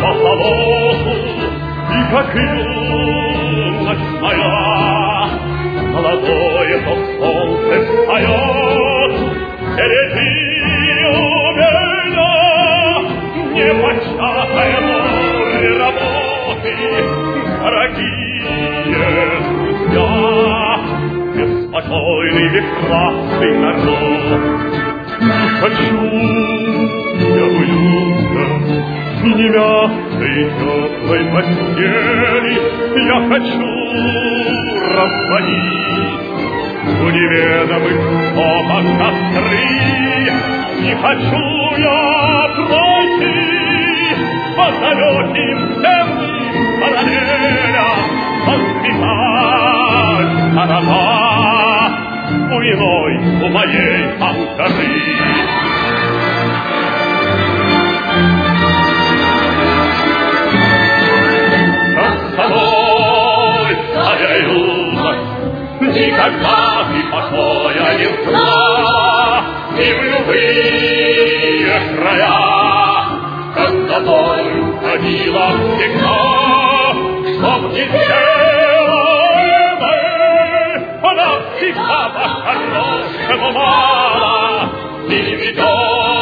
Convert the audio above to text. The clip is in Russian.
по холоду, и как юность моя, молодое то солнце встает, впереди у меня непочатая море работы, дорогие друзья, беспокойный прекрасный народ. Хочу я уютно в немягкой теплой постели, я хочу разводить у неведомых окон костры, не хочу я пройти по далеким темным параллелям, воспитать города буйной у моей Анкары. Никогда ты покоя не знала, и в любые края, когда боль ходила всегда, чтоб не сделала, она всегда по-хорошему мало, и ведет